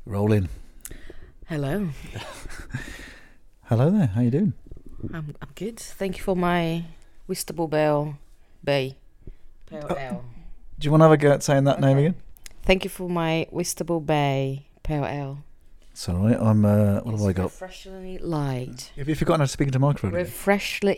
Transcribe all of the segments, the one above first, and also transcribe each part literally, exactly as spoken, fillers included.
Rolling. Hello. Hello there. How you doing? I'm I'm good. Thank you for my Whitstable Bell Bay. Pale Oh. Ale. Do you want to have a go at saying that name Okay. again? Thank you for my Whitstable Bay Pale Ale. It's all right. I'm. Uh, what have I got? Refreshingly light. Have you forgotten how to speak into a microphone? again? Refreshly.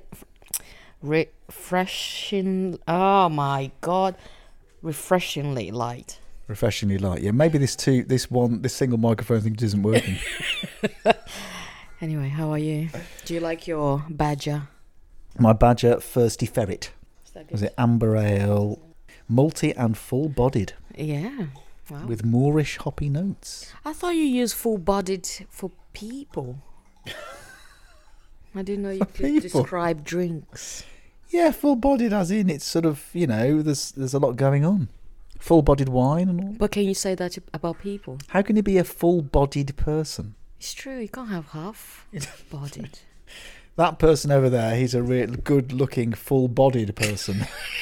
Refreshing. Oh my god. Refreshingly light. Refreshingly light. Yeah, maybe this two, this one, this single microphone thing isn't working. Anyway, how are you? Do you like your badger? My Badger Thirsty Ferret. Is that Was good? it amber ale, multi and full-bodied Yeah. Wow. with Moorish hoppy notes? I thought you used full-bodied for people. I didn't know you For could people? describe drinks. Yeah, full-bodied as in it's sort of, you know, there's there's a lot going on. Full-bodied wine and all. But can you say that about people? How can you be a full-bodied person? It's true, you can't have half-bodied. That person over there, he's a real good-looking, full-bodied person.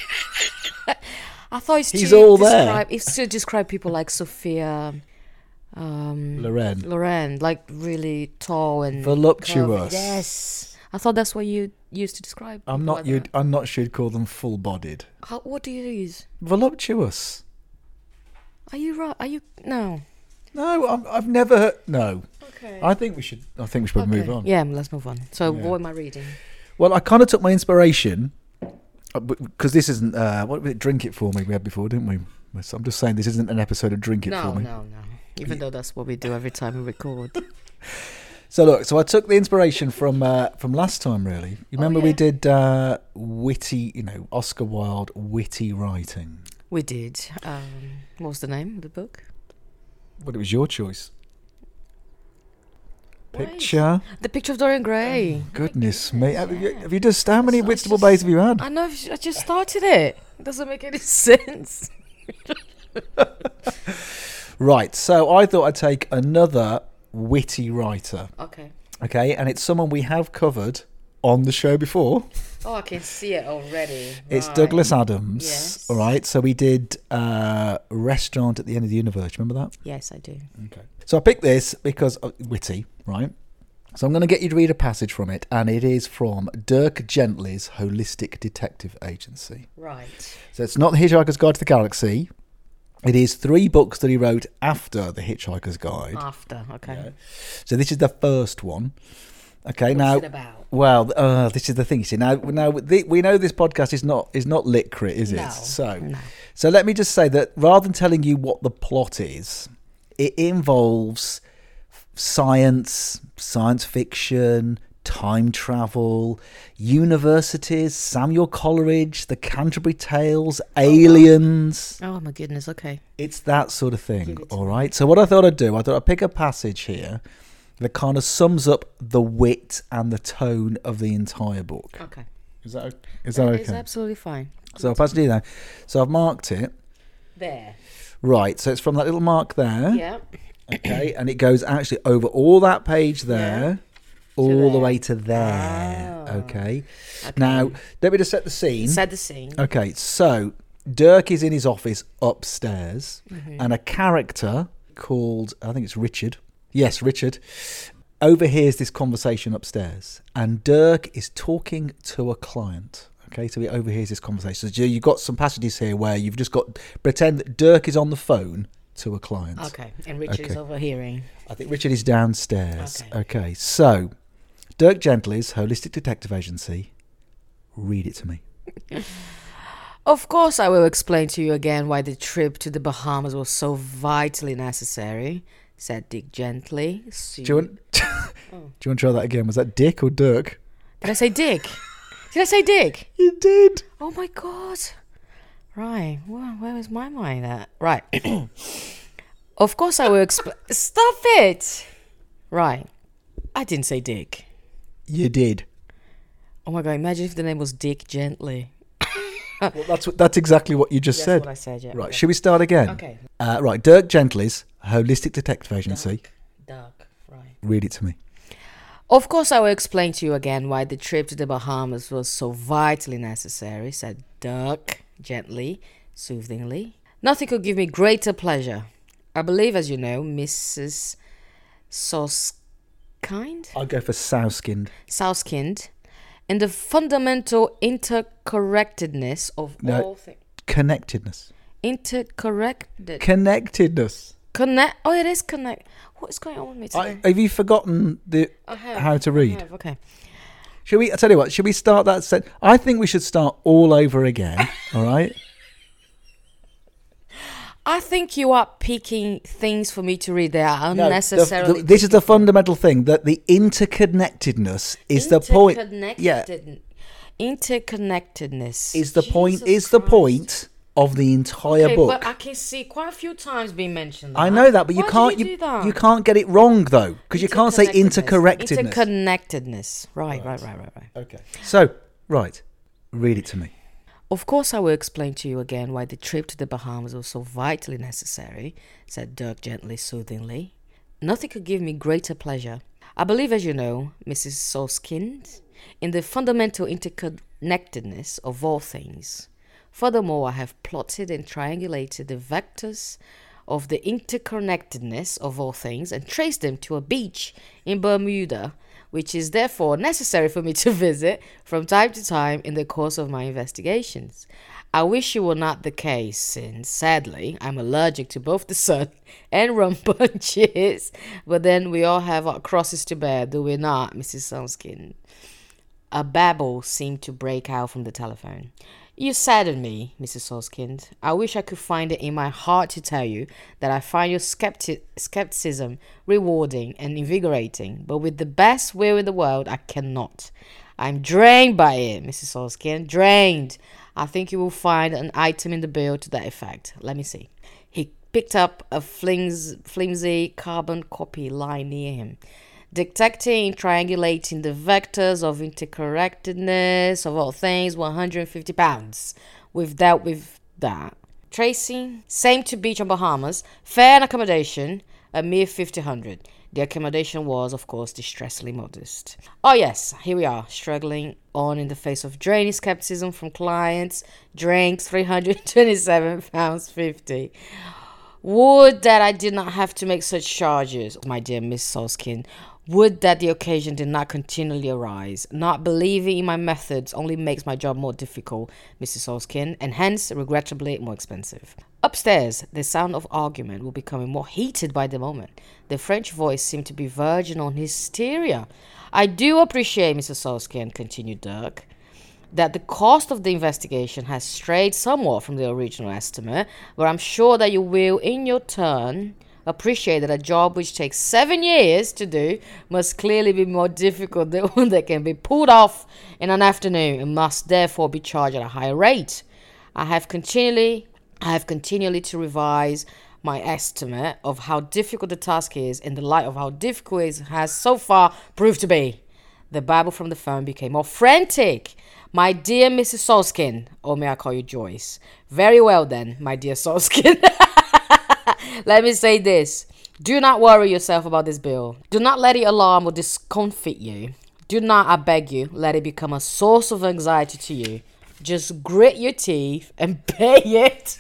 I thought it's He's to all there. describe, it's to describe people like Sophia um, Loren. Loren, like really tall and Voluptuous. curvy. Yes, I thought that's what you used to describe. I'm people not. like You. that. I'm not sure you'd call them full-bodied. How, what do you use? Voluptuous. Are you right? Are you no? No, I'm, I've never. Heard, no, Okay. I think we should. I think we should move on. Yeah, let's move on. So, Yeah. what am I reading? Well, I kind of took my inspiration because this isn't. Uh, what was it? Drink it for me. We had before, didn't we? So I'm just saying this isn't an episode of Drink It No, for me. no, no. Even though that's what we do every time we record. So look, so I took the inspiration from uh, from last time. Really, you remember we yeah. did uh, witty, you know, Oscar Wilde witty writing. We did. Um, what was the name of the book? Well, it was your choice. Why? Picture. The Picture of Dorian Gray. Goodness goodness, me! Have you, yeah. have you just how many So I Whitstable just- Bays have you had? I know. I just started it. It doesn't make any sense. Right, so I thought I'd take another witty writer, Okay. okay, and it's someone we have covered on the show before. Oh, I can see it already. It's Right. Douglas Adams, Yes. all right. So we did uh, Restaurant at the End of the Universe. Remember that? Yes, I do. Okay. So I picked this because uh, witty, right? So I'm going to get you to read a passage from it, and it is from Dirk Gently's Holistic Detective Agency. Right. So it's not The Hitchhiker's Guide to the Galaxy. It is three books that he wrote after The Hitchhiker's Guide. After. Okay. Yeah. So this is the first one. Okay, What's now, it about? well, uh, this is the thing. You see, now, now the, we know this podcast is not is not lit crit, is it? No. So, No. so let me just say that rather than telling you what the plot is, it involves science, science fiction, time travel, universities, Samuel Coleridge, the Canterbury Tales, aliens. Oh my goodness. Okay. It's that sort of thing, Give it to all right? So what I thought I'd do, I thought I'd pick a passage here that kind of sums up the wit and the tone of the entire book. Okay. Is that o- is that It's okay? absolutely fine. So I'll pass it to you now. So I've marked it. There. Right, so it's from that little mark there. Yeah. Okay, and it goes actually over all that page there, all the there. way to there. Ah. Okay. Okay. Now, let me just set the scene. Set the scene. Okay, so Dirk is in his office upstairs, Mm-hmm. and a character called, I think it's Richard. Yes, Richard overhears this conversation upstairs, and Dirk is talking to a client. Okay, so he overhears this conversation. So you've got some passages here where you've just got pretend that Dirk is on the phone to a client. Okay. And Richard is Okay. overhearing. I think Richard is downstairs. Okay. Okay, so Dirk Gently's Holistic Detective Agency. Read it to me. Of course, I will explain to you again why the trip to the Bahamas was so vitally necessary, said Dick gently. Do you want? Do you want to try that again? Was that Dick or Dirk? Did I say Dick? Did I say Dick? You did. Oh my god. Right. Well, where was my mind at? Right. Of course, I will explain. Stop it. Right. I didn't say Dick. You did. Oh my god, imagine if the name was Dick Gently. Well, that's what, that's exactly what you just That's said. what I said, yeah. Right, okay. should we start again? Okay. Uh, right, Dirk Gently's Holistic Detective Agency. Dark. Right. Read it to me. Of course, I will explain to you again why the trip to the Bahamas was so vitally necessary, said Dirk gently, soothingly. Nothing could give me greater pleasure. I believe, as you know, Missus Souskind, I'll go for sow-skinned. Souskind, in the fundamental intercorrectedness of No. all things. Connectedness. Intercorrected. Connectedness. Connect. Oh, it is connect. What is going on with me today? I, have you forgotten the I have, how to I read? have, okay. Should we? I tell you what. Should we start that? Set? I think we should start all over again. All right. I think you are picking things for me to read. They are No, the- unnecessarily. the- this is the fundamental thing, that the interconnectedness is the point. Yeah, Interconnected- Interconnectedness is the point. Jesus Is the Christ. point of the entire Okay, book. but I can see quite a few times being mentioned. That. I know that, but you Why can't. do you, You, do that? you can't get it wrong though, because you can't say intercorrectedness. Interconnectedness. Right, right, right, right, right. Okay. So, right, read it to me. Of course, I will explain to you again why the trip to the Bahamas was so vitally necessary, said Dirk gently, soothingly. Nothing could give me greater pleasure. I believe, as you know, Missus Souskind, in the fundamental interconnectedness of all things. Furthermore, I have plotted and triangulated the vectors of the interconnectedness of all things and traced them to a beach in Bermuda, which is therefore necessary for me to visit from time to time in the course of my investigations. I wish it were not the case, since, sadly, I'm allergic to both the sun and rum punches. But then we all have our crosses to bear, do we not, Missus Souskind? A babble seemed to break out from the telephone. You sadden me, Missus Souskind. I wish I could find it in my heart to tell you that I find your skepti- skepticism rewarding and invigorating, but with the best will in the world, I cannot. I'm drained by it, Missus Souskind, drained. I think you will find an item in the bill to that effect. Let me see. He picked up a flings- flimsy carbon copy lying near him. Detecting, triangulating the vectors of intercorrectedness of all things, one hundred fifty pounds. We've dealt with that. Tracing, same to beach on Bahamas. Fare and accommodation, a mere fifteen hundred. The accommodation was, of course, distressingly modest. Oh yes, here we are, struggling on in the face of draining skepticism from clients. Drinks, three hundred twenty-seven pounds fifty. Would that I did not have to make such charges, my dear Miss Souskind. Would that the occasion did not continually arise. Not believing in my methods only makes my job more difficult, Missus Souskind, and hence, regrettably, more expensive. Upstairs, the sound of argument was becoming more heated by the moment. The French voice seemed to be verging on hysteria. I do appreciate, Missus Souskind, continued Dirk, that the cost of the investigation has strayed somewhat from the original estimate, but I'm sure that you will, in your turn, appreciate that a job which takes seven years to do must clearly be more difficult than one that can be pulled off in an afternoon and must therefore be charged at a higher rate. I have continually, I have continually to revise my estimate of how difficult the task is in the light of how difficult it has so far proved to be. The babble from the phone became more frantic. My dear Missus Souskind, or may I call you Joyce? Very well then, my dear Souskind. Let me say this. Do not worry yourself about this bill. Do not let it alarm or discomfit you. Do not, I beg you, let it become a source of anxiety to you. Just grit your teeth and pay it.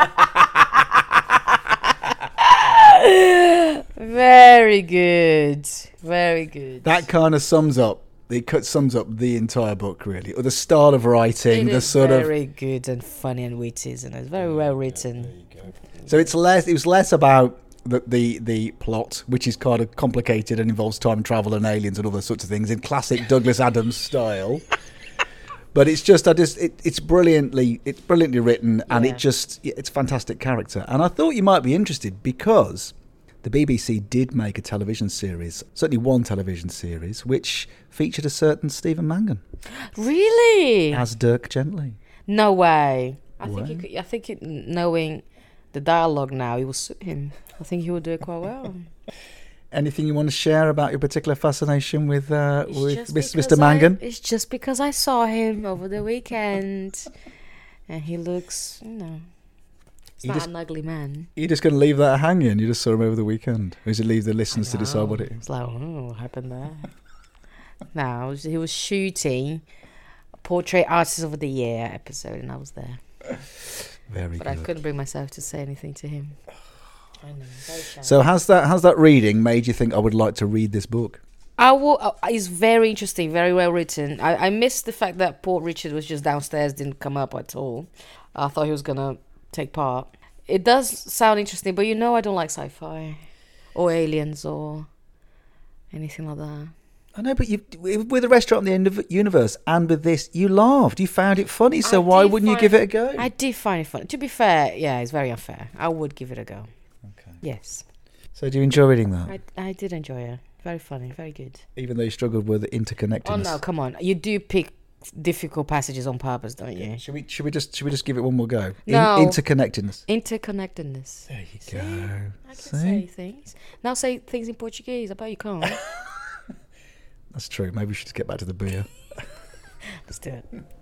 Very good. Very good. That kind of sums up. It cut- sums up the entire book, really, or the style of writing, It the is sort of. very good and funny and witty, isn't it? It's very well written. So it's less. It was less about the, the the plot, which is kind of complicated and involves time travel and aliens and all those sorts of things in classic Douglas Adams style. But it's just, I just, it, it's brilliantly, it's brilliantly written, and Yeah. it just, it's fantastic character. And I thought you might be interested because the B B C did make a television series, certainly one television series, which featured a certain Stephen Mangan Really? as Dirk Gently. No way. I Way? think you could, I think it, knowing the dialogue now, it will suit him. I think he would do it quite well. Anything you want to share about your particular fascination with uh, It's with just Mister because Mangan? I, it's just because I saw him over the weekend, and he looks, you know, he's He not just- an ugly man. You're just going to leave that hanging? You just saw him over the weekend? Or is it leave the listeners to decide what it is? It's like, oh, what happened there? No, it was, he was shooting a Portrait Artist of the Year episode, and I was there. Very But I good. couldn't bring myself to say anything to him. I know, very shallow. So has that has that reading made you think I would like to read this book? I will. Uh, it's very interesting, very well written. I, I missed the fact that Port Richard was just downstairs, didn't come up at all. I thought he was gonna take part. It does sound interesting, but you know I don't like sci-fi or aliens or anything like that. I know, but you with the Restaurant in the End of the Universe and with this, you laughed. You found it funny, so I why did wouldn't you find- give it a go? I did find it fun. To be fair, yeah, it's very unfair. I would give it a go. Okay. Yes, So do you enjoy reading that? I I did enjoy it. Very funny, very good. Even though you struggled with the interconnectedness. Oh no, come on! You do pick difficult passages on purpose, don't you? Should we should we just should we just give it one more go? No. Interconnectedness. Interconnectedness. There you See? go. I can See? say things. Now say things in Portuguese. I bet you can't. That's true. Maybe we should just get back to the beer. Let's do it.